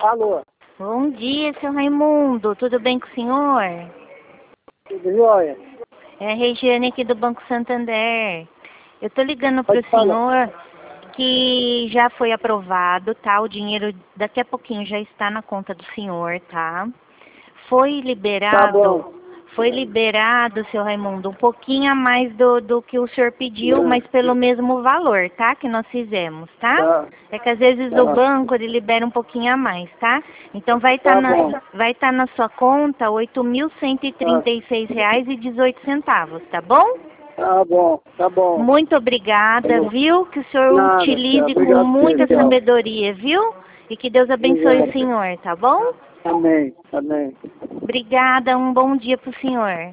Alô, Bom dia, seu Raimundo. Tudo bem com o senhor? tudo jóia? É a Regiane aqui do Banco Santander. Eu tô ligando pro Pode falar. senhor que já foi aprovado, tá? O dinheiro daqui a pouquinho já está na conta do senhor, tá? Foi Tá bom. liberado, seu Raimundo, um pouquinho a mais do que o senhor pediu, mas pelo mesmo valor, tá? Que nós fizemos, tá? Tá. É que às vezes o banco ele libera um pouquinho a mais, tá? Então vai estar bom. na sua conta R$ 8.136,18, tá bom? Tá bom, tá bom. Muito obrigada, viu? Que o senhor Nada, utilize com obrigado muita por sabedoria, viu? E que Deus abençoe o Obrigado. senhor, tá bom? Amém, amém. Obrigada, um bom dia pro senhor.